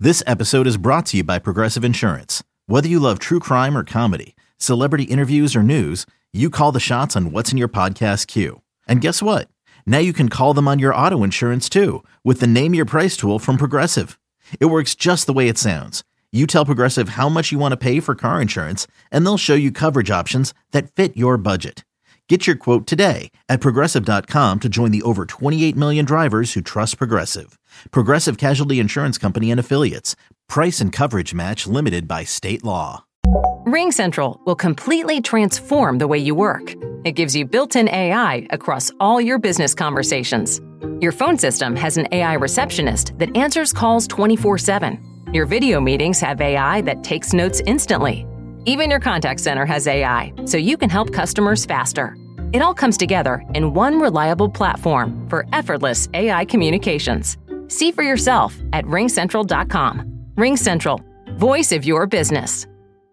This episode is brought to you by Progressive Insurance. Whether you love true crime or comedy, celebrity interviews or news, you call the shots on what's in your podcast queue. And guess what? Now you can call them on your auto insurance too with the Name Your Price tool from Progressive. It works just the way it sounds. You tell Progressive how much you want to pay for car insurance, and they'll show you coverage options that fit your budget. Get your quote today at Progressive.com to join the over 28 million drivers who trust Progressive. Progressive Casualty Insurance Company and Affiliates. Price and coverage match limited by state law. RingCentral will completely transform the way you work. It gives you built-in AI across all your business conversations. Your phone system has an AI receptionist that answers calls 24/7. Your video meetings have AI that takes notes instantly. Even your contact center has AI, so you can help customers faster. It all comes together in one reliable platform for effortless AI communications. See for yourself at ringcentral.com. RingCentral, voice of your business.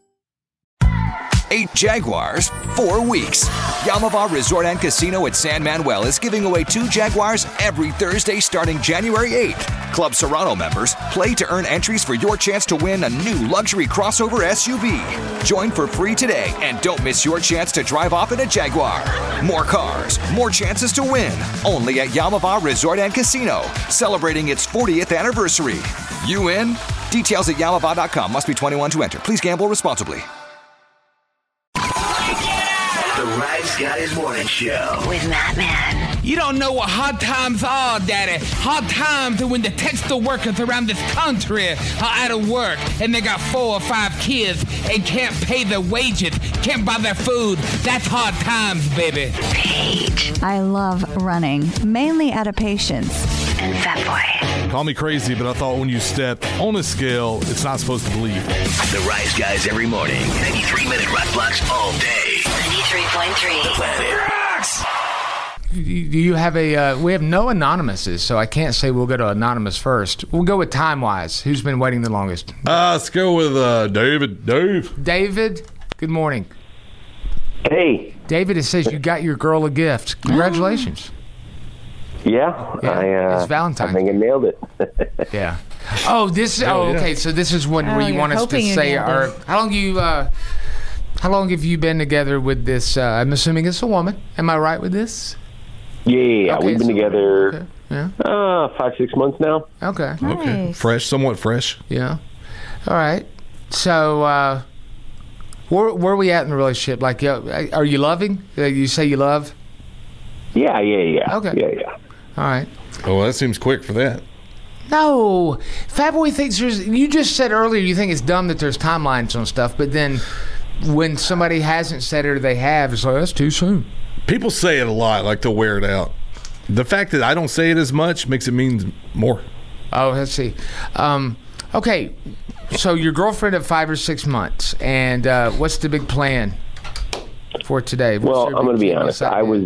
8 Jaguars, 4 weeks. Yamava Resort and Casino at San Manuel is giving away 2 Jaguars every Thursday starting January 8th. Club Serrano members play to earn entries for your chance to win a new luxury crossover SUV. Join for free today and don't miss your chance to drive off in a Jaguar. More cars, more chances to win. Only at Yamava Resort and Casino, celebrating its 40th anniversary. You in? Details at yamava.com. Must be 21 to enter. Please gamble responsibly. The Rise Guys Morning Show with Matt Man. You don't know what hard times are, Daddy. Hard times are when the textile workers around this country are out of work and they got 4 or 5 kids and can't pay their wages, can't buy their food. That's hard times, baby. Paige. I love running, mainly out of patience. And Fat Boy. Call me crazy, but I thought when you step on a scale, it's not supposed to bleed. The Rise Guys every morning. 93-minute rock blocks all day. 93.3. The Planet Rocks. Do you have we have no anonymouses, so I can't say we'll go to anonymous first. We'll go with time-wise. Who's been waiting the longest? Let's go with David. David, good morning. Hey. David, it says you got your girl a gift. Congratulations. Yeah, it's Valentine's. I think I nailed it. Yeah. Oh, okay. So this is when where you want us to say our. How long have you been together with this? I'm assuming it's a woman. Am I right with this? Yeah. Okay, We've been together. Okay. 5-6 months now. Okay. Okay. Fresh, somewhat fresh. Yeah. All right. So, where are we at in the relationship? Like, are you loving? You say you love? Yeah. Okay. Yeah. All right. Oh, that seems quick for that. No. Fat Boy thinks you just said earlier you think it's dumb that there's timelines on stuff, but then when somebody hasn't said it or they have, it's like, that's too soon. People say it a lot, like they'll wear it out. The fact that I don't say it as much makes it mean more. Oh, let's see. Okay, so your girlfriend of 5 or 6 months, and what's the big plan for today? Well, I'm going to be honest. I was,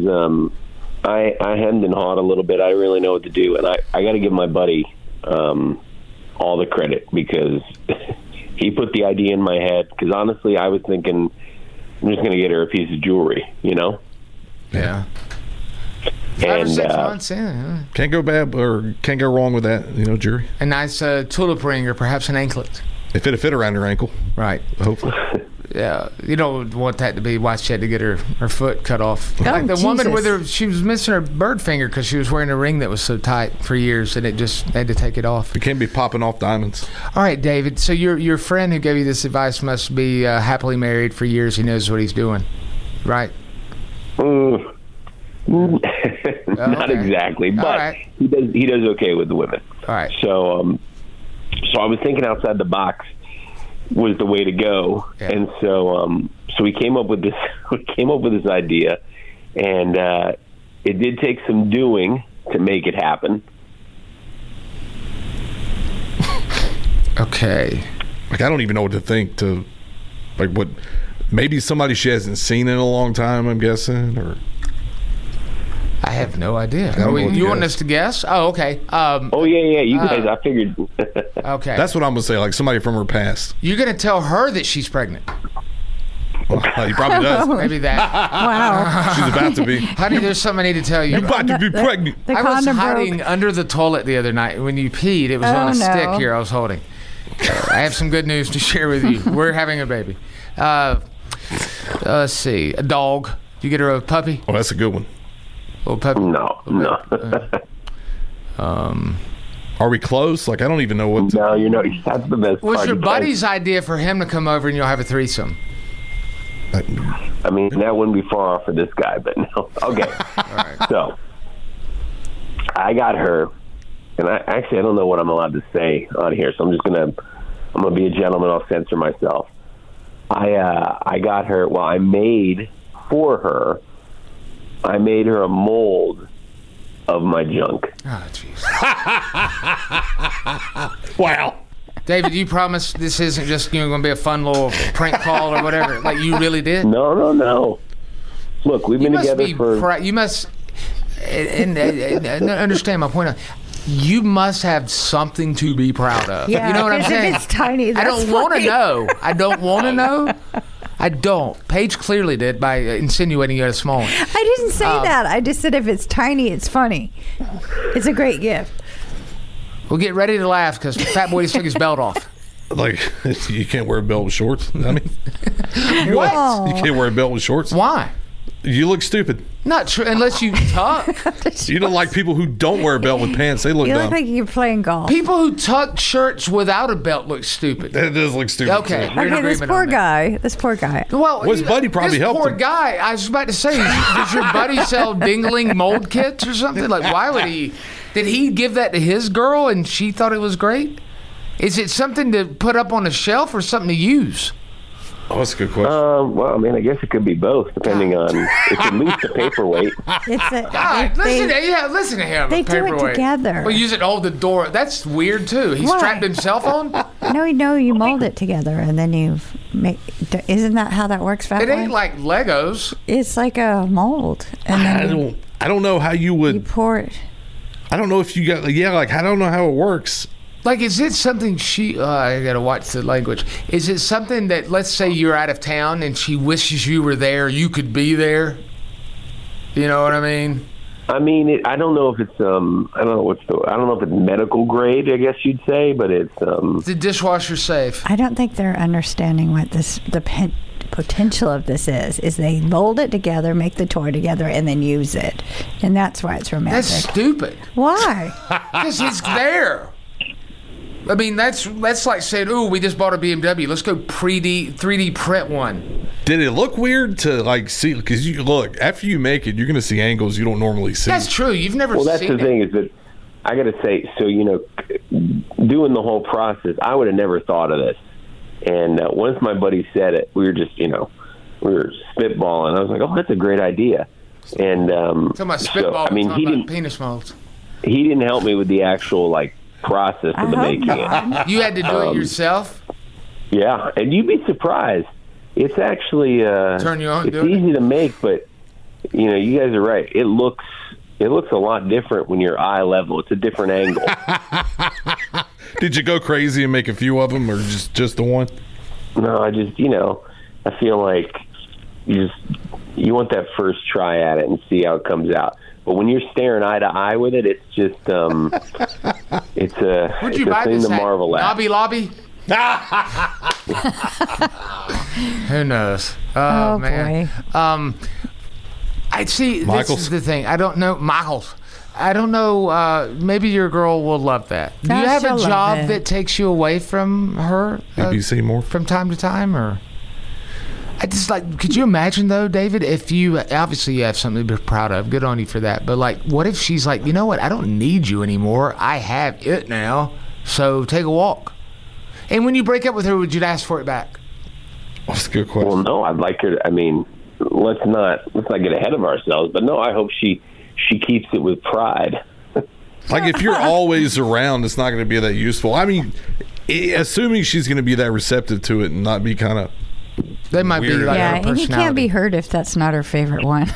I hemmed and hawed a little bit. I didn't really know what to do, and I got to give my buddy all the credit because he put the idea in my head. Because honestly, I was thinking I'm just going to get her a piece of jewelry, you know? Yeah. 5 or 6 months, yeah. Can't go bad or can't go wrong with that, jewelry. A nice tulip ring or perhaps an anklet. If it'll fit around her ankle. Right. Hopefully. Yeah, you don't want that to be why she had to get her foot cut off. Oh, like the woman Jesus. with her, she was missing her bird finger because she was wearing a ring that was so tight for years, and they had to take it off. You can't be popping off diamonds. All right, David. So your friend who gave you this advice must be happily married for years. He knows what he's doing, right? Not exactly, but right. he does okay with the women. All right. So I was thinking outside the box was the way to go, and so we came up with this. We came up with this idea, and it did take some doing to make it happen. Okay. Like I don't even know what to think. What? Maybe somebody she hasn't seen in a long time. I'm guessing, or. I have no idea. You want us to guess? Oh, okay. Yeah. You guys, I figured. Okay. That's what I'm going to say, like somebody from her past. You're going to tell her that she's pregnant. Well, he probably does. Maybe that. Wow. She's about to be. Honey, there's something I need to tell you. You're about to be pregnant. The I was condom hiding broke. under the toilet the other night. When you peed, it was on a stick here I was holding. I have some good news to share with you. We're having a baby. Let's see. A dog. You get her a puppy? Oh, that's a good one. Little puppy? No. Are we close? Like, I don't even know what. No, that's the best. Was your buddy's idea for him to come over and you'll have a threesome? I mean, that wouldn't be far off for this guy, but no. Okay. All right. So, I got her, and I don't know what I'm allowed to say on here, so I'm gonna be a gentleman. I'll censor myself. I got her. Well, I made her a mold of my junk. Oh, jeez. Wow. David, you promise this isn't just going to be a fun little prank call or whatever? Like you really did? No. Look, we've been together for... You must... And understand my point. You must have something to be proud of. Yeah, you know what I'm saying? If it's tiny, I don't want to know. I don't want to know. I don't. Paige clearly did by insinuating you had a small one. I didn't say that. I just said if it's tiny, it's funny. It's a great gift. Well, get ready to laugh because Fat Boy just took his belt off. Like, you can't wear a belt with shorts? I mean, what? You can't wear a belt with shorts? Why? You look stupid. Not true, unless you tuck. You don't like people who don't wear a belt with pants. They look dumb. You look like you're playing golf. People who tuck shirts without a belt look stupid. That does look stupid. Okay, this poor guy. Well, his buddy probably helped him. This poor guy, I was about to say, does your buddy sell dingling mold kits or something? Like, why would he? Did he give that to his girl and she thought it was great? Is it something to put up on a shelf or something to use? Oh, that's a good question. Well, I mean, I guess it could be both, depending on if you lose the paperweight. Listen to him. They do it together. Well, use it to hold the door. That's weird too. He strapped himself on. No, you mold it together and then you make. Isn't that how that works? It ain't like Legos. It's like a mold, and then I don't know how you would. You pour it. I don't know if you got. Yeah, like I don't know how it works. Like, is it something I gotta watch the language. Is it something that, let's say you're out of town and she wishes you were there, you could be there? You know what I mean? I mean, I don't know if it's I don't know if it's medical grade, I guess you'd say, but it's the dishwasher safe. I don't think they're understanding what the potential of this is they mold it together, make the toy together, and then use it, and that's why it's romantic. That's stupid. Why? Because it's there. I mean, that's like saying, "Ooh, we just bought a BMW. Let's go 3D print one." Did it look weird to like see? Because you look after you make it, you're going to see angles you don't normally see. That's true. You've never. Well, that's seen the thing is that I got to say. So doing the whole process, I would have never thought of this. And once my buddy said it, we were just we were spitballing. I was like, "Oh, that's a great idea." And talking about spitball. I mean, he didn't penis molds. He didn't help me with the actual process of the making it. You had to do it yourself? Yeah, and you'd be surprised. It's actually turn you on. It's easy to make, but you guys are right. It looks a lot different when you're eye level. It's a different angle. Did you go crazy and make a few of them, or just the one? No, I just I feel like you want that first try at it and see how it comes out. But when you're staring eye to eye with it, it's just it's a thing to marvel at. Lobby. Who knows? Oh man. Boy. I see. Michaels. This is the thing. I don't know, Michaels. I don't know. Maybe your girl will love that. Do you have a job that takes you away from her? ABC more from time to time, or? I just could you imagine though, David, if you obviously you have something to be proud of, good on you for that, but what if she's like, you know what, I don't need you anymore, I have it now, so take a walk. And when you break up with her, would you ask for it back? That's a good question. Well, no, I'd like her I mean, let's not get ahead of ourselves, but no, I hope she keeps it with pride. If you're always around, it's not going to be that useful. I mean, assuming she's going to be that receptive to it and not be kind of they might weird. Be like her and you can't be hurt if that's not her favorite one.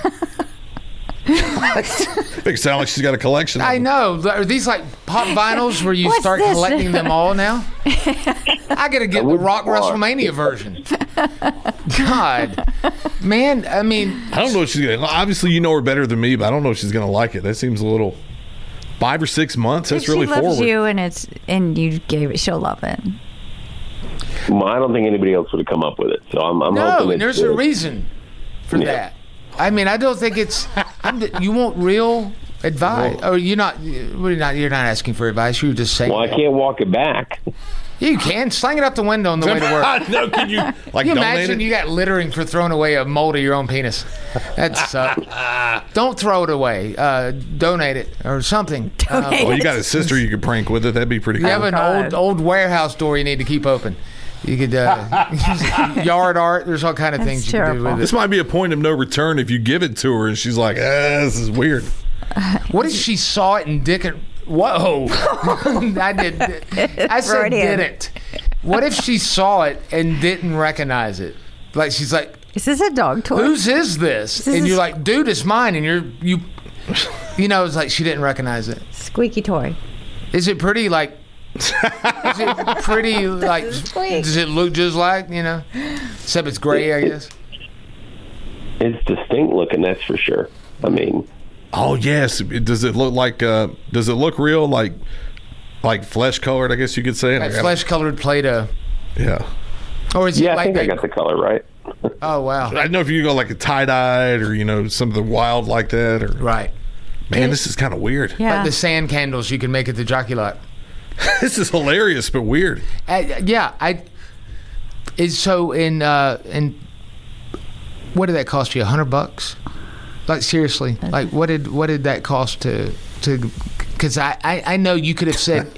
They sound like she's got a collection. I know. Are these pop vinyls where you start collecting them all now? I got to get the Rock WrestleMania version. God, man. I mean, I don't know if she's gonna. Obviously, you know her better than me, but I don't know if she's gonna like it. That seems a little 5 or 6 months. That's really forward. She loves you, and you gave it. She'll love it. Well, I don't think anybody else would have come up with it. So I'm hoping and there's a reason for that. I mean, I don't think it's. You want real advice, or you're not asking for advice. You're just saying. Well, I can't walk it back. You can sling it up the window on the way to work. No, can you you imagine you got littering for throwing away a mold of your own penis? That's don't throw it away. Donate it or something. Well, you got a sister you could prank with it. That'd be pretty cool. You have an old warehouse door you need to keep open. You could yard art. There's all kind of things you can do with it. This might be a point of no return if you give it to her and she's like, this is weird. What if she saw it and didn't? Whoa! I said didn't. What if she saw it and didn't recognize it? Like she's like, "Is this a dog toy? Whose is this?" And you're like, "Dude, it's mine." And you know, it's like she didn't recognize it. Squeaky toy. Is it pretty like? Is it pretty like? Does it look just like Except it's gray, I guess. It's distinct looking, that's for sure. I mean. Oh yes. Does it look like? Does it look real? Like flesh colored? I guess you could say. Like flesh colored Play-Doh. Yeah. Or is it I think I got the color right. Oh wow. I don't know if you go like a tie-dyed or something wild like that or. Right. Man, this is kind of weird. Yeah. Like the sand candles you can make at the Jockey Lot. This is hilarious but weird. So in what did that cost you? $100? Like seriously, like what did that cost to? Because I know you could have said,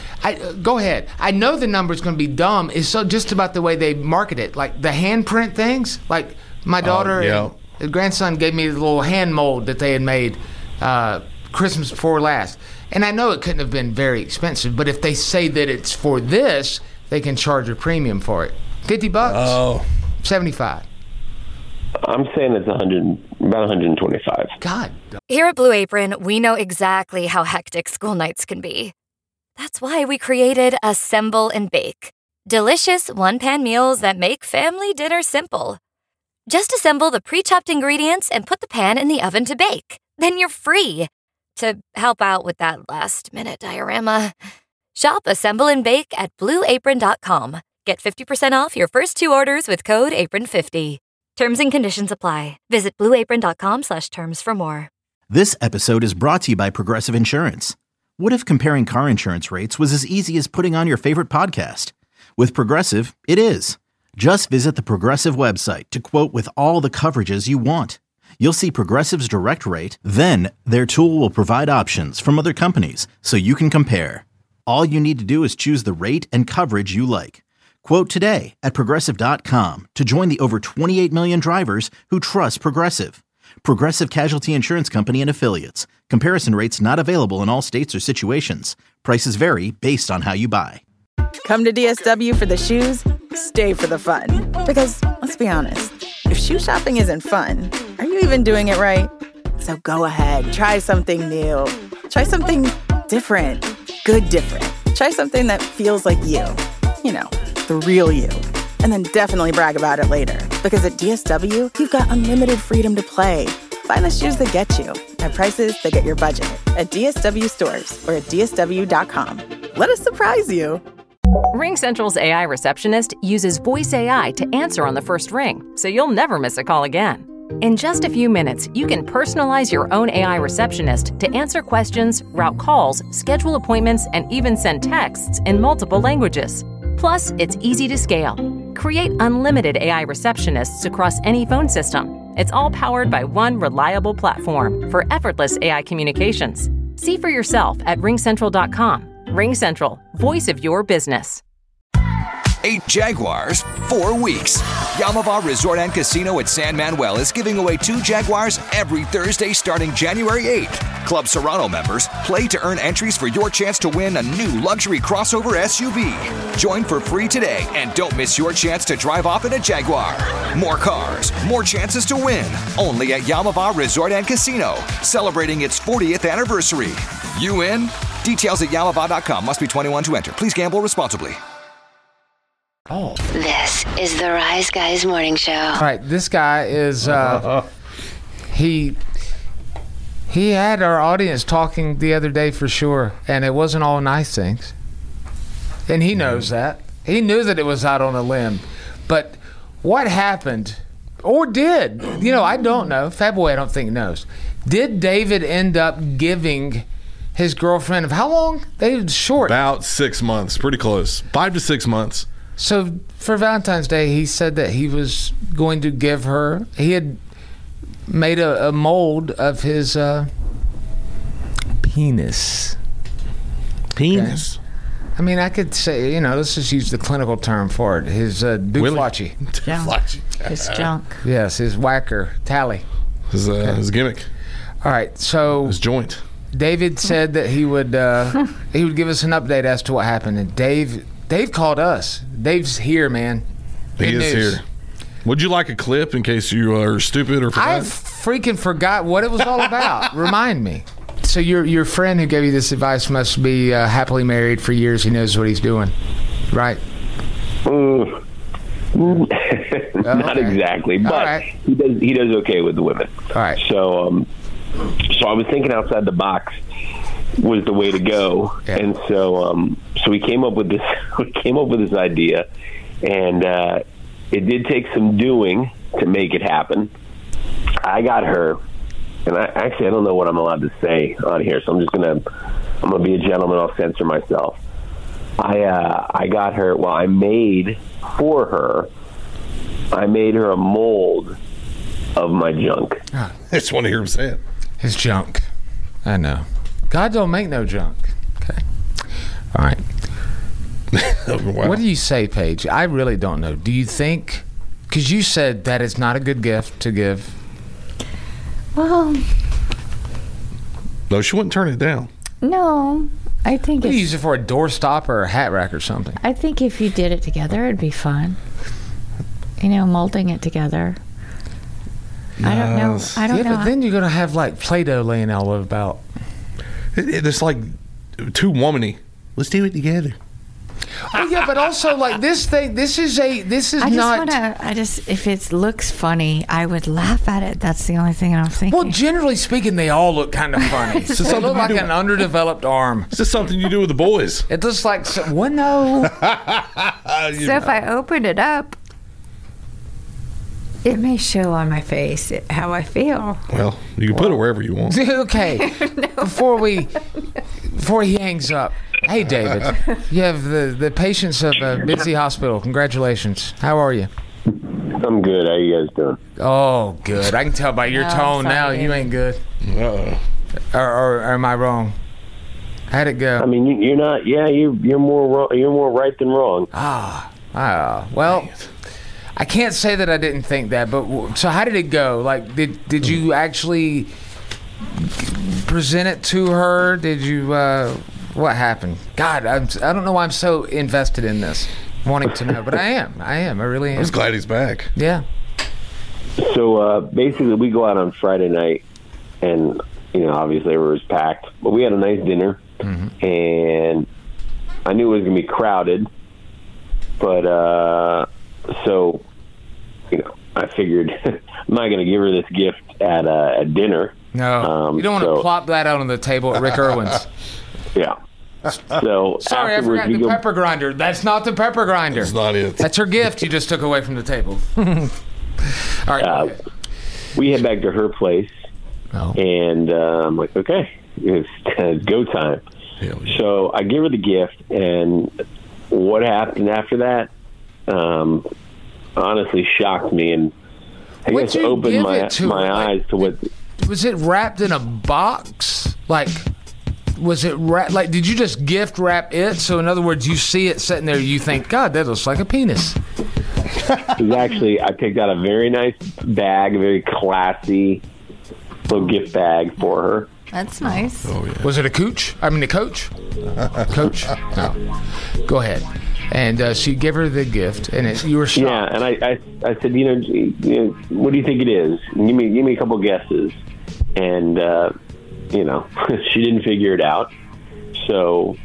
go ahead. I know the number's going to be dumb. It's so just about the way they market it, like the handprint things. Like my daughter and grandson gave me the little hand mold that they had made Christmas before last, and I know it couldn't have been very expensive. But if they say that it's for this, they can charge a premium for it. $50. Oh, $75. I'm saying it's about 125. God. Here at Blue Apron, we know exactly how hectic school nights can be. That's why we created Assemble and Bake. Delicious one-pan meals that make family dinner simple. Just assemble the pre-chopped ingredients and put the pan in the oven to bake. Then you're free to help out with that last-minute diorama. Shop Assemble and Bake at BlueApron.com. Get 50% off your first 2 orders with code APRON50. Terms and conditions apply. Visit BlueApron.com/terms for more. This episode is brought to you by Progressive Insurance. What if comparing car insurance rates was as easy as putting on your favorite podcast? With Progressive, it is. Just visit the Progressive website to quote with all the coverages you want. You'll see Progressive's direct rate, then their tool will provide options from other companies so you can compare. All you need to do is choose the rate and coverage you like. Quote today at Progressive.com to join the over 28 million drivers who trust Progressive. Progressive Casualty Insurance Company and Affiliates. Comparison rates not available in all states or situations. Prices vary based on how you buy. Come to DSW for the shoes, stay for the fun. Because, let's be honest, if shoe shopping isn't fun, are you even doing it right? So go ahead, try something new. Try something different. Good different. Try something that feels like you. The real you. And then definitely brag about it later. Because at DSW, you've got unlimited freedom to play. Find the shoes that get you at prices that get your budget at DSW stores or at DSW.com. Let us surprise you. RingCentral's AI receptionist uses voice AI to answer on the first ring, so you'll never miss a call again. In just a few minutes, you can personalize your own AI receptionist to answer questions, route calls, schedule appointments, and even send texts in multiple languages. Plus, it's easy to scale. Create unlimited AI receptionists across any phone system. It's all powered by one reliable platform for effortless AI communications. See for yourself at RingCentral.com. RingCentral, voice of your business. 8 Jaguars, 4 weeks. Yamava Resort and Casino at San Manuel is giving away 2 Jaguars every Thursday starting January 8th. Club Serrano members play to earn entries for your chance to win a new luxury crossover SUV. Join for free today and don't miss your chance to drive off in a Jaguar. More cars, more chances to win. Only at Yamava Resort and Casino, celebrating its 40th anniversary. You in? Details at Yamava.com. Must be 21 to enter. Please gamble responsibly. Oh. This is the Rise Guys Morning Show. All right, this guy is he had our audience talking the other day for sure, and it wasn't all nice things, and he knows that. He knew that it was out on a limb. But what happened, or did, I don't know. Fat Boy, I don't think knows. Did David end up giving his girlfriend, of how long? They were short. About 6 months, pretty close. 5 to 6 months. So for Valentine's Day, he said that he was going to give her, he had made a mold of his penis. Penis? Okay. I mean, I could say, let's just use the clinical term for it. His dooflachi. His junk. Yes, his whacker, tally. His gimmick. All right, so his joint. David said that he would give us an update as to what happened, and Dave called us. Dave's here, man. He is here. Would you like a clip in case you are stupid or forgot? I freaking forgot what it was all about. Remind me. So your friend who gave you this advice must be happily married for years. He knows what he's doing, right? Not exactly, but he does okay with the women. All right. So I was thinking outside the box was the way to go, and so we came up with this. We came up with this idea, and it did take some doing to make it happen. I got her, and I don't know what I'm allowed to say on here, so I'm gonna be a gentleman. I'll censor myself. I got her. Well, I made for her. I made her a mold of my junk. I just want to hear him say it. His junk. I know. God don't make no junk. Okay. All right. Wow. What do you say, Paige? I really don't know. Do you think, because you said that it's not a good gift to give. Well, no, she wouldn't turn it down. No, I think you use it for a doorstop or a hat rack or something. I think if you did it together, it'd be fun. Molding it together. I don't know. But then you're going to have like Play-Doh laying all about. It's like too womany. Let's do it together. Oh yeah, but also like this thing. This is not. If it looks funny, I would laugh at it. That's the only thing I'm thinking. Well, generally speaking, they all look kind of funny. They look like an underdeveloped arm. Is this something you do with the boys? It looks like no. So if I open it up, it may show on my face how I feel. Well, you can put it wherever you want. Okay. No. Before he hangs up. Hey, David. You have the patients of Bitsy Hospital. Congratulations. How are you? I'm good. How you guys doing? Oh, good. I can tell by your tone now you ain't good. Uh-oh. Or am I wrong? How'd it go? I mean, you're not. Yeah, you're more wrong, you're more right than wrong. Well, I can't say that I didn't think that, but so how did it go? Like, did you actually present it to her? Did you? What happened? God, I don't know why I'm so invested in this, wanting to know, but I am. I really am. I was glad he's back. Yeah. So basically, we go out on Friday night, and obviously it was packed, but we had a nice dinner, and I knew it was going to be crowded, but so I figured I'm not going to give her this gift at dinner. No, you don't want to plop that out on the table at Rick Irwin's. Yeah. So sorry, I forgot the pepper grinder. That's not the pepper grinder. That's not it. That's her gift you just took away from the table. All right. We head back to her place, and I'm like, okay, it's go time. Yeah. So I give her the gift, and what happened after that honestly shocked me, and I guess opened my eyes to what. Was it wrapped in a box? Like, was it like? Did you just gift wrap it? So in other words, you see it sitting there, you think, God, that looks like a penis. It was actually, I picked out a very nice bag, a very classy little gift bag for her. That's nice. Oh yeah. Was it a cooch? I mean, a coach? Coach? No. Go ahead. And she gave her the gift, and you were shocked. Yeah, and I said, what do you think it is? Give me a couple guesses. And she didn't figure it out. So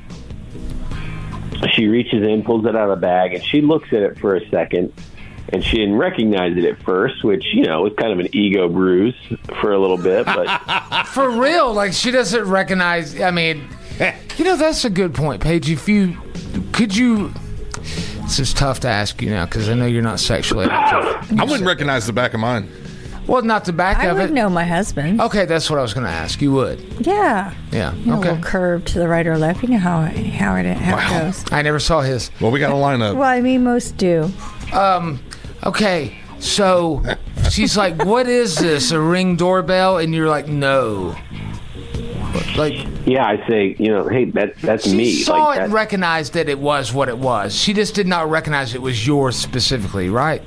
she reaches in, pulls it out of the bag, and she looks at it for a second. And she didn't recognize it at first, which, was kind of an ego bruise for a little bit. But for real, like she doesn't recognize. I mean, that's a good point, Paige. This is tough to ask you now because I know you're not sexually active. I wouldn't recognize the back of mine. Well, not the back I of would it. know my husband. Okay, that's what I was going to ask. You would. Yeah. Yeah. You know, a Okay. little curve to the right or left. You know how it goes. I never saw his. Well, we got a lineup. Well, I mean, most do. Okay, so she's like, "What is this? A Ring doorbell?" And you're like, "No." Like, Yeah, I say, hey, that's she me. saw Like it and recognized that it was what it was. She just did not recognize it was yours specifically, right?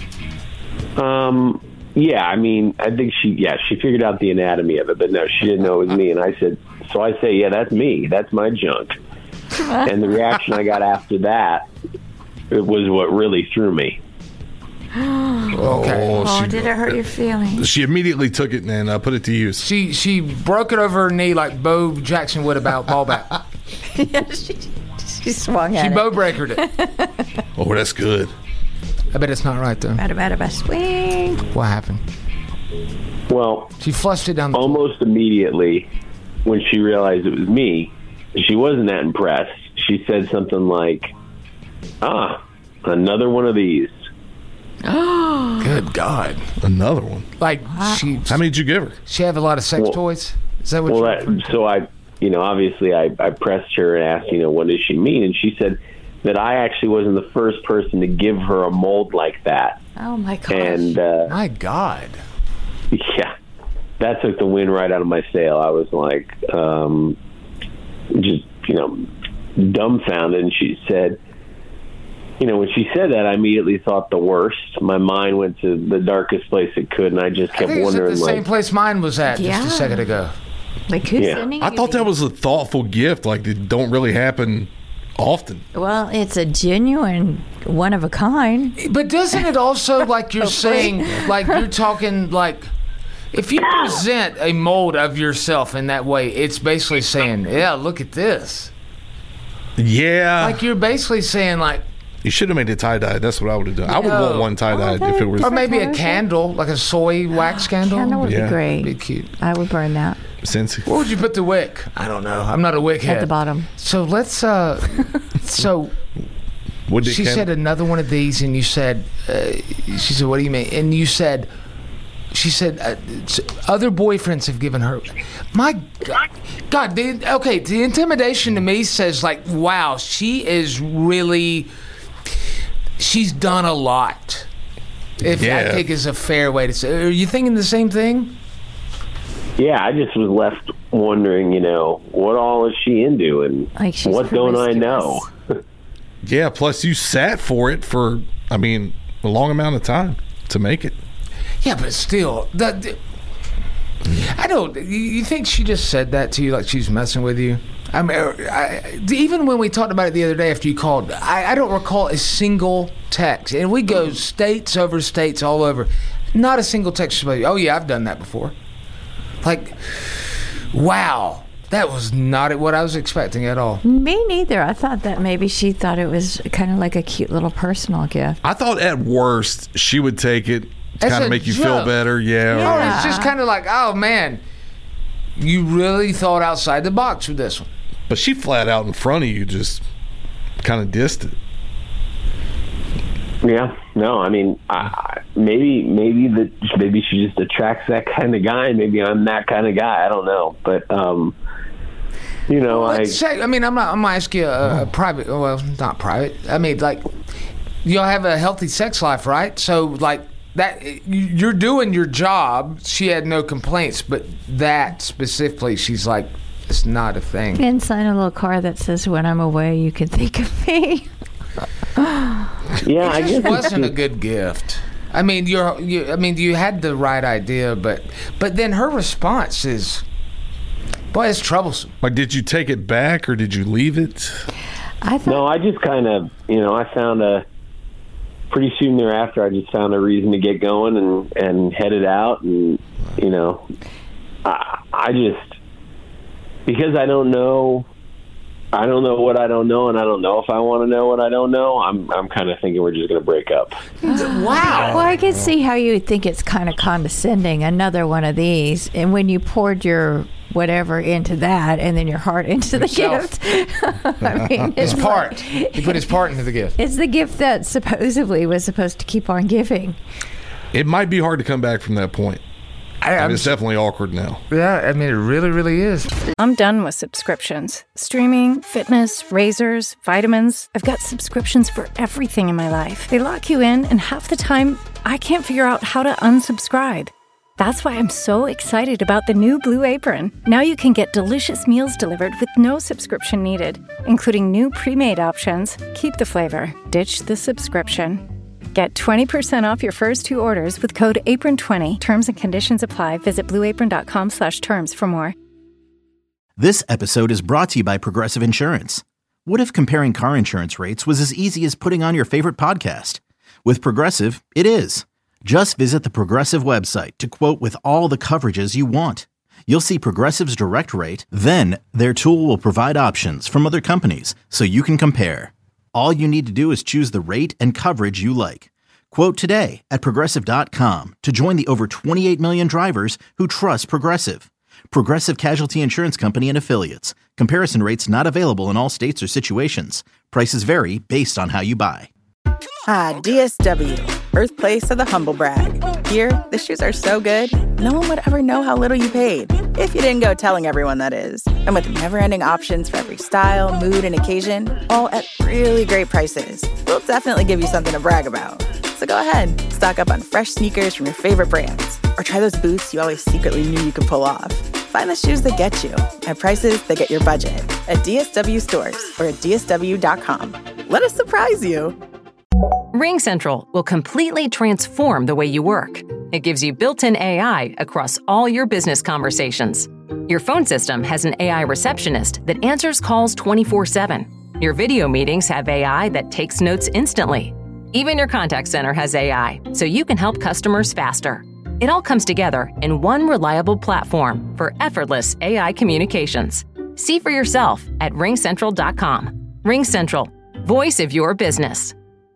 Yeah, I mean, I think she figured out the anatomy of it, but no, she didn't know it was me. And I say, yeah, that's me. That's my junk. And the reaction I got after that, it was what really threw me. Okay. Oh, did it hurt your feelings? She immediately took it and put it to use. She broke it over her knee like Bo Jackson would about ball back. Yeah, she swung at She it. Bo breakered it. Oh, that's good. I bet it's not right though. Bada, swing. What happened? Well, She flushed it down the almost immediately when she realized it was me, she wasn't that impressed. She said something like, another one of these. Good God. Another one. Like, How many did you give her? She have a lot of sex toys? Is that what Well, you're referring to? so obviously I pressed her and asked, what does she mean? And she said that I actually wasn't the first person to give her a mold like that. Oh, my gosh. And, my God. yeah, that took the wind right out of my sail. I was like, just, dumbfounded. And she said, when she said that, I immediately thought the worst. My mind went to the darkest place it could, and I just kept I think it's at wondering, the same place mine was at just a second ago. Like, who's Yeah. sending I you thought that was a thoughtful gift. Like, it don't really happen often. Well, it's a genuine one of a kind. But doesn't it also, like you're saying, like you're talking, like, if you present a mold of yourself in that way, it's basically saying, yeah, look at this. Yeah. Like, you're basically saying, like, You should have made it tie-dyed. That's what I would have done. I would want one tie-dyed if it was... Or maybe a candle, like a soy wax candle. Candle would be great. Be cute. I would burn that. Scentsy. Where would you put the wick? I don't know. I'm not a wick head. At the bottom. So let's, so... She said another one of these, and you said, she said, what do you mean? And you said, she said, other boyfriends have given her. My God, the intimidation to me says, like, wow, she is really, she's done a lot. If I think is a fair way to say. Are you thinking the same thing? Yeah, I just was left wondering, what all is she into, and what don't I know? Yeah, plus you sat for it for, a long amount of time to make it. Yeah, but still, I don't. You think she just said that to you like she's messing with you? Even when we talked about it the other day after you called, I don't recall a single text. And we go states over states all over. Not a single text about you. Oh, yeah, I've done that before. Like, wow. That was not what I was expecting at all. Me neither. I thought that maybe she thought it was kind of like a cute little personal gift. I thought at worst she would take it to kind of make you feel better. Yeah. Oh, it's just kind of like, oh, man, you really thought outside the box with this one. But she flat out in front of you just kind of dissed it. Yeah, no, maybe she just attracts that kind of guy. Maybe I'm that kind of guy. I don't know, but I'm gonna ask you a private. Well, not private. Like, you'll have a healthy sex life, right? So, like that, you're doing your job. She had no complaints, but that specifically, she's like, it's not a thing. And sign a little card that says, "When I'm away, you can think of me." Yeah, I guess it wasn't a good gift. You had the right idea, but then her response is, boy, it's troublesome. Like, did you take it back or did you leave it? No, I just kind of, I found pretty soon thereafter, I just found a reason to get going and headed out. And, I just, because I don't know what I don't know, and I don't know if I want to know what I don't know. I'm kind of thinking we're just going to break up. Wow. Well, I can see how you would think it's kind of condescending, another one of these. And when you poured your whatever into that, and then your heart into Himself. the gift. I mean, His part. He put his part into the gift. It's the gift that supposedly was supposed to keep on giving. It might be hard to come back from that point. It's definitely awkward now. Yeah, I mean, it really, really is. I'm done with subscriptions. Streaming, fitness, razors, vitamins. I've got subscriptions for everything in my life. They lock you in, and half the time, I can't figure out how to unsubscribe. That's why I'm so excited about the new Blue Apron. Now you can get delicious meals delivered with no subscription needed, including new pre-made options. Keep the flavor, ditch the subscription. Get 20% off your first 2 orders with code APRON20. Terms and conditions apply. Visit blueapron.com/terms for more. This episode is brought to you by Progressive Insurance. What if comparing car insurance rates was as easy as putting on your favorite podcast? With Progressive, it is. Just visit the Progressive website to quote with all the coverages you want. You'll see Progressive's direct rate, then their tool will provide options from other companies so you can compare. All you need to do is choose the rate and coverage you like. Quote today at Progressive.com to join the over 28 million drivers who trust Progressive. Progressive Casualty Insurance Company and Affiliates. Comparison rates not available in all states or situations. Prices vary based on how you buy. DSW, birthplace of the humble brag. Here, the shoes are so good, no one would ever know how little you paid. If you didn't go telling everyone, that is. And with never-ending options for every style, mood, and occasion, all at really great prices, we'll definitely give you something to brag about. So go ahead, stock up on fresh sneakers from your favorite brands, or try those boots you always secretly knew you could pull off. Find the shoes that get you at prices that get your budget at DSW stores or at DSW.com. Let us surprise you. RingCentral will completely transform the way you work. It gives you built-in AI across all your business conversations. Your phone system has an AI receptionist that answers calls 24/7. Your video meetings have AI that takes notes instantly. Even your contact center has AI, so you can help customers faster. It all comes together in one reliable platform for effortless AI communications. See for yourself at RingCentral.com. RingCentral, voice of your business.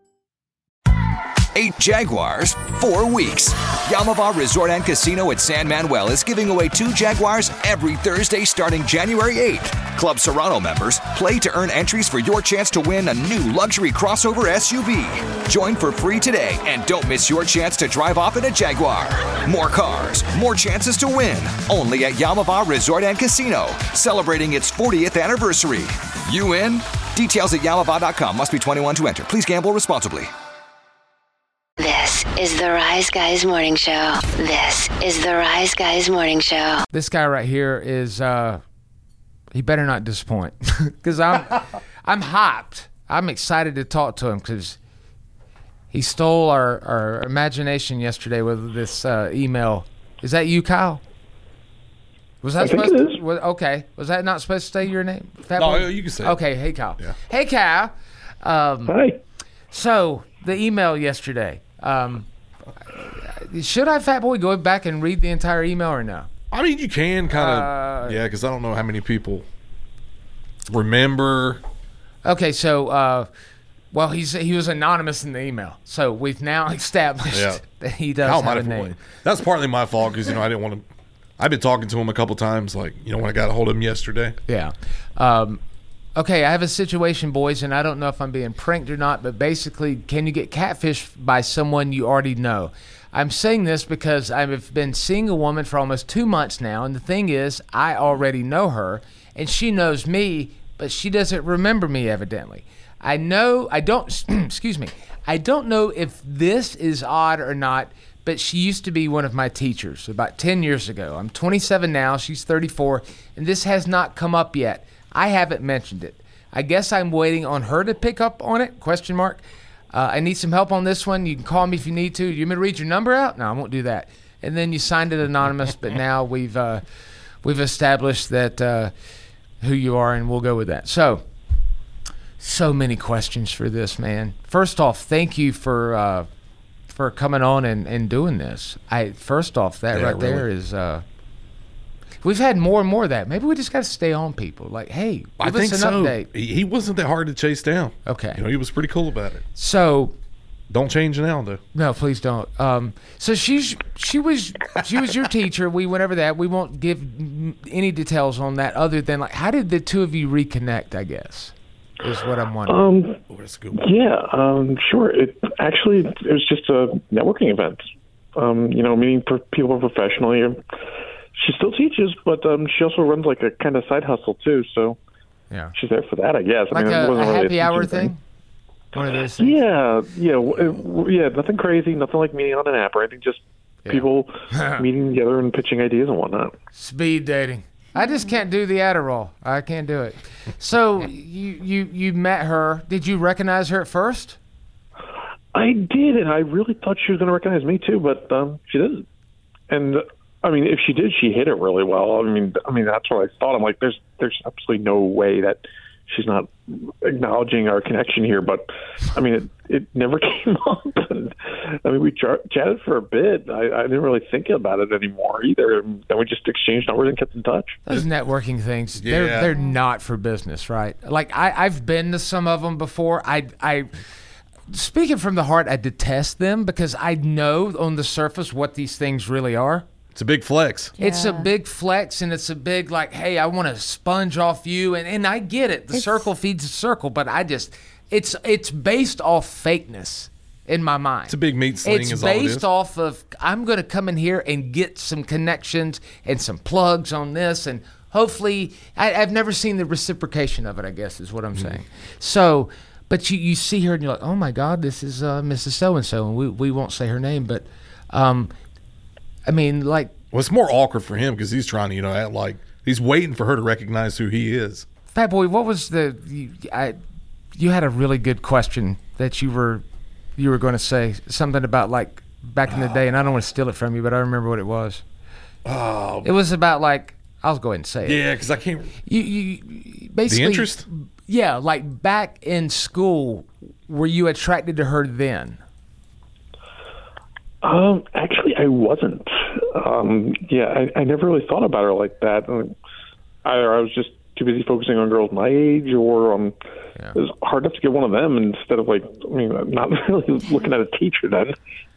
8 Jaguars, 4 weeks. Yamava Resort and Casino at San Manuel is giving away 2 Jaguars every Thursday starting January 8th. Club Serrano members play to earn entries for your chance to win a new luxury crossover SUV. Join for free today and don't miss your chance to drive off in a Jaguar. More cars, more chances to win. Only at Yamava Resort and Casino, celebrating its 40th anniversary. You in? Details at yamava.com. Must be 21 to enter. Please gamble responsibly. This is the Rise Guys Morning Show. This is the Rise Guys Morning Show. This guy right here is, he better not disappoint. Because I'm hyped. I'm excited to talk to him because he stole our imagination yesterday with this email. Is that you, Kyle? Was that supposed to? Okay. Was that not supposed to say your name? No, you can say it. Okay. Hey, Kyle. Yeah. Hey, Kyle. Hi. So, the email yesterday. Should I, Fat Boy, go back and read the entire email or no? I mean, you can kind of, yeah, because I don't know how many people remember. Okay, so, well, he was anonymous in the email, so we've now established that he does have a name. That's partly my fault because, I didn't want to. I've been talking to him a couple times, like, when I got a hold of him yesterday. Yeah. Okay, I have a situation, boys, and I don't know if I'm being pranked or not, but basically, can you get catfished by someone you already know? I'm saying this because I've been seeing a woman for almost 2 months now, and the thing is, I already know her, and she knows me, but she doesn't remember me, evidently. I don't know if this is odd or not, but she used to be one of my teachers about 10 years ago. I'm 27 now, she's 34, and this has not come up yet. I haven't mentioned it. I guess I'm waiting on her to pick up on it, ? I need some help on this one. You can call me if you need to. Do you want me to read your number out? No, I won't do that. And then you signed it anonymous, but now we've established that who you are, and we'll go with that. So many questions for this, man. First off, thank you for coming on and doing this. There is we've had more and more of that. Maybe we just got to stay on people. Like, hey, give us an update. He wasn't that hard to chase down. Okay. He was pretty cool about it. So Don't change now, though. No, please don't. So she was your teacher. We went over that. We won't give any details on that other than like how did the two of you reconnect? I guess is what I'm wondering. That's a good one. Yeah, sure. It was just a networking event. Meeting people professionally. She still teaches, but she also runs like a kind of side hustle too. So yeah, she's there for that, I guess. Like it wasn't a really happy hour thing. One of those things. Yeah. Nothing crazy, nothing like meeting on an app or anything. Just people meeting together and pitching ideas and whatnot. Speed dating. I just can't do the Adderall. I can't do it. So you met her. Did you recognize her at first? I did, and I really thought she was going to recognize me too, but she didn't. And I mean, if she did, she hit it really well. I mean, that's what I thought. I'm like, there's absolutely no way that she's not acknowledging our connection here. But I mean, it never came up. And, I mean, we chatted for a bit. I didn't really think about it anymore either. And then we just exchanged numbers and kept in touch. Those networking things, Yeah. they're not for business, right? Like I've been to some of them before. I speaking from the heart, I detest them because I know on the surface what these things really are. It's a big flex. Yeah. It's a big flex, and it's a big, like, hey, I want to sponge off you. And I get it. The circle feeds the circle, but it's based off fakeness in my mind. It's a big meat sling It's is all it is. based off of, I'm going to come in here and get some connections and some plugs on this, and hopefully, I've never seen the reciprocation of it, I guess, is what I'm saying. So, but you see her, and you're like, oh, my God, this is Mrs. So-and-so, and we won't say her name, but... I mean, like... Well, it's more awkward for him because he's trying to, act like he's waiting for her to recognize who he is. Fat Boy, what was you had a really good question that you were going to say something about like back in the day, and I don't want to steal it from you, but I remember what it was. Oh, it was about like I'll go ahead and say it. Yeah, because I can't. You basically The interest. Yeah, like back in school, were you attracted to her then? Actually, I wasn't. I never really thought about her like that. Either I was just too busy focusing on girls my age, or it was hard enough to get one of them instead of not really looking at a teacher then.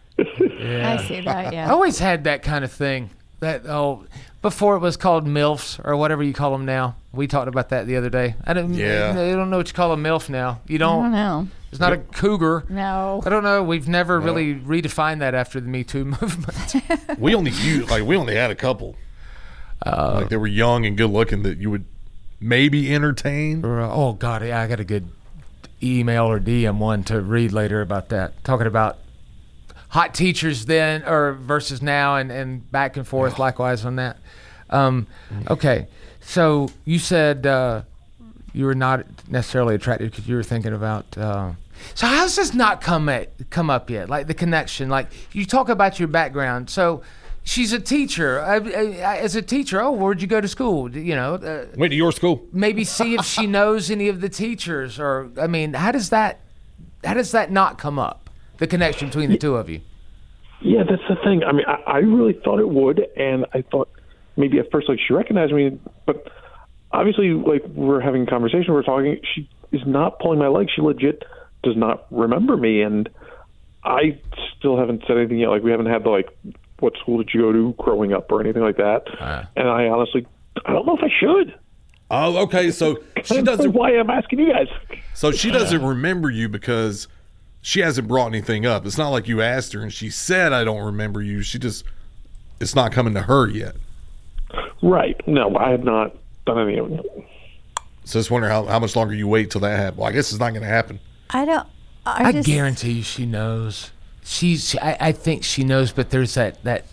I see that, yeah. I always had that kind of thing. Before it was called MILFs or whatever you call them now. We talked about that the other day. I don't know what you call a MILF now. You don't. I don't know. It's not a cougar. No. I don't know. We've never really redefined that after the Me Too movement. We only had a couple. They were young and good looking that you would maybe entertain. Oh God, yeah, I got a good email or DM one to read later about that. Talking about hot teachers then or versus now and back and forth likewise on that. Okay, so you said you were not necessarily attracted because you were thinking about. So how's this not come up yet? Like the connection, like you talk about your background. So she's a teacher. As a teacher, where'd you go to school? Went to your school. Maybe see if she knows any of the teachers, or I mean, how does that not come up? The connection between the two of you. Yeah, that's the thing. I mean, I really thought it would, and I thought maybe at first she recognized me, but obviously we're having a conversation, we're talking. She is not pulling my leg. She legit does not remember me, and I still haven't said anything yet. Like we haven't had the what school did you go to growing up or anything like that. And I honestly, I don't know if I should. Oh, okay. So she doesn't. That's why I'm asking you guys. So she doesn't remember you because she hasn't brought anything up. It's not like you asked her and she said, "I don't remember you." It's not coming to her yet. Right. No, I have not done any of it. So just wonder how much longer you wait till that happens. Well, I guess it's not going to happen. I guarantee you she knows. I think she knows, but there's that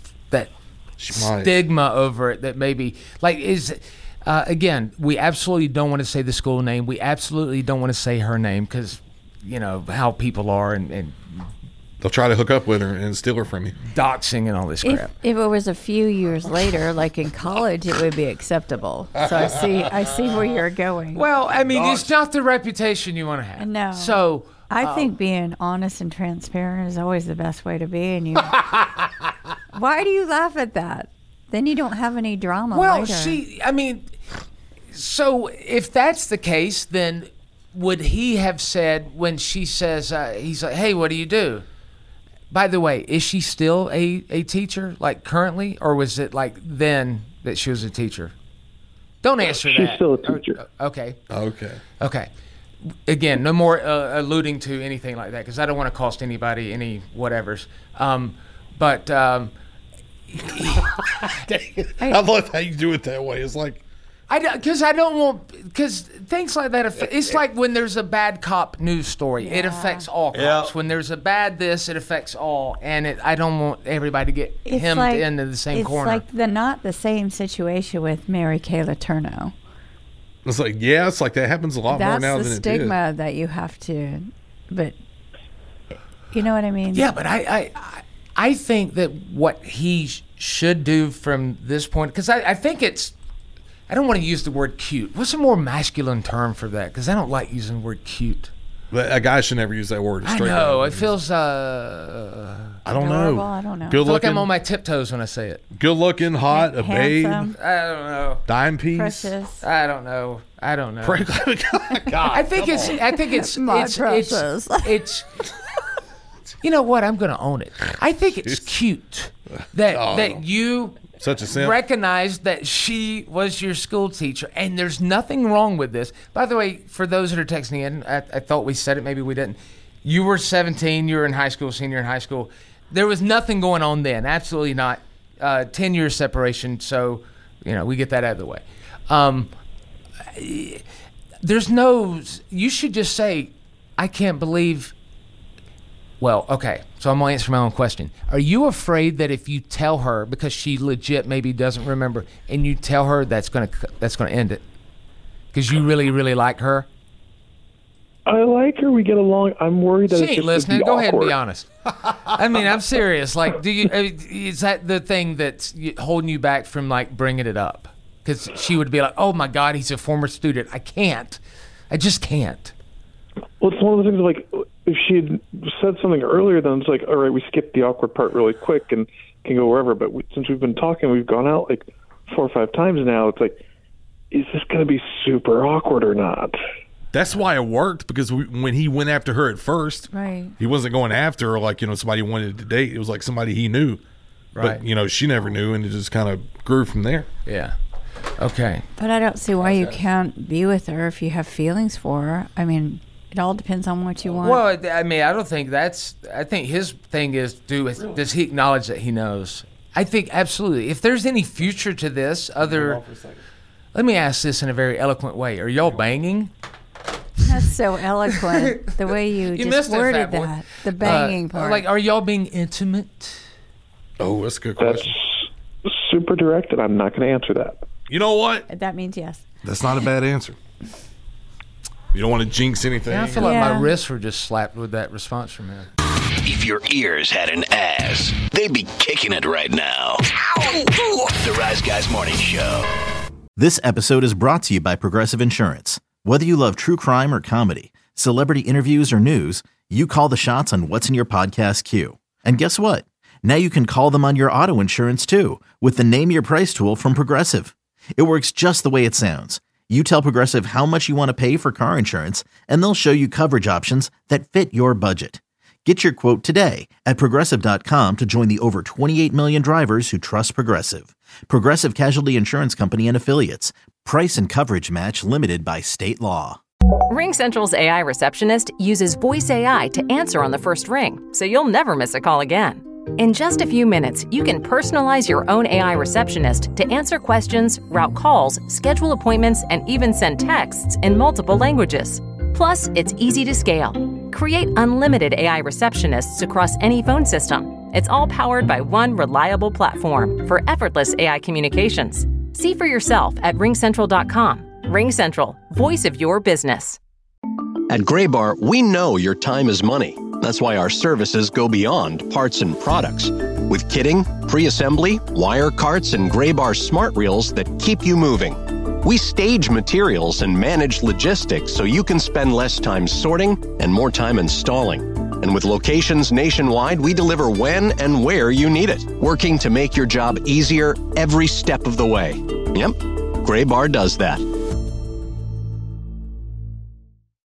stigma over it that maybe again, we absolutely don't want to say the school name. We absolutely don't want to say her name because how people are and they'll try to hook up with her and steal her from you. Doxing and all this crap. If it was a few years later, like in college, it would be acceptable. So I see where you're going. Well, I mean, it's not the reputation you want to have. No. So I think being honest and transparent is always the best way to be. And why do you laugh at that? Then you don't have any drama. Well, later. so if that's the case, then would he have said when she says, he's like, hey, what do you do? By the way, is she still a teacher, like currently, or was it like then that she was a teacher? Don't answer that. She's still a teacher. Okay. Okay. Again, no more alluding to anything like that, because I don't want to cost anybody any whatevers. But I love how you do it that way. It's like, because things like that, it's like when there's a bad cop news story, it affects all cops. When there's a bad this, it affects all, and I don't want everybody to get hemmed into the same corner. It's like not the same situation with Mary Kay Letourneau. It's like, it's like that happens a lot more now than it did. That's the stigma that you have to, but you know what I mean? Yeah, but I think that what he should do from this point, because I think it's, I don't want to use the word cute. What's a more masculine term for that? Because I don't like using the word cute. But a guy should never use that word. I know. It feels, I don't know. I don't know. Good I feel like looking, I'm on my tiptoes when I say it. Good looking, hot, a babe. I don't know. Dime piece. Precious. I don't know. God, I think it's My precious. It's you know what? I'm going to own it. I think it's cute that you such a simp. recognize that she was your school teacher, and there's nothing wrong with this. By the way, for those that are texting in, I thought we said it, maybe we didn't. You were 17, you were in high school, senior in high school. There was nothing going on then, absolutely not. 10 years separation, so we get that out of the way. There's no, you should just say, I can't believe. Well, okay, so I'm going to answer my own question. Are you afraid that if you tell her, because she legit maybe doesn't remember, and you tell her that's going to end it? Because you really, really like her? I like her. We get along. I'm worried that she it's ain't just listening. Go ahead and awkward. be honest. I mean, I'm serious. Like, is that the thing that's holding you back from, like, bringing it up? Because she would be like, oh, my God, he's a former student. I just can't. Well, it's one of the things, like, if she had said something earlier, then it's like, all right, we skipped the awkward part really quick and can go wherever. But since we've been talking, we've gone out like 4 or 5 times now. It's like, is this going to be super awkward or not? That's why it worked, because when he went after her at first, right, he wasn't going after her like, somebody he wanted to date. It was like somebody he knew. Right. But, she never knew, and it just kind of grew from there. Yeah. Okay. But I don't see why you can't be with her if you have feelings for her. I mean, it all depends on what you want. Well, I mean, I don't think I think his thing is, does he acknowledge that he knows? I think absolutely. If there's any future to this, let me ask this in a very eloquent way. Are y'all banging? That's so eloquent, the way you just worded that. The banging part. Like, are y'all being intimate? Oh, that's a good question. That's super direct, and I'm not going to answer that. You know what? That means yes. That's not a bad answer. You don't want to jinx anything. Yeah, I feel like my wrists were just slapped with that response from him. If your ears had an ass, they'd be kicking it right now. The Rise Guys Morning Show. This episode is brought to you by Progressive Insurance. Whether you love true crime or comedy, celebrity interviews or news, you call the shots on what's in your podcast queue. And guess what? Now you can call them on your auto insurance too, with the Name Your Price tool from Progressive. It works just the way it sounds. You tell Progressive how much you want to pay for car insurance, and they'll show you coverage options that fit your budget. Get your quote today at Progressive.com to join the over 28 million drivers who trust Progressive. Progressive Casualty Insurance Company and Affiliates. Price and coverage match limited by state law. RingCentral's AI receptionist uses voice AI to answer on the first ring, so you'll never miss a call again. In just a few minutes, you can personalize your own AI receptionist to answer questions, route calls, schedule appointments, and even send texts in multiple languages. Plus, it's easy to scale. Create unlimited AI receptionists across any phone system. It's all powered by one reliable platform for effortless AI communications. See for yourself at RingCentral.com. RingCentral, voice of your business. At Graybar, we know your time is money. That's why our services go beyond parts and products. With kitting, pre-assembly, wire carts, and Graybar smart reels that keep you moving. We stage materials and manage logistics so you can spend less time sorting and more time installing. And with locations nationwide, we deliver when and where you need it, working to make your job easier every step of the way. Yep, Graybar does that.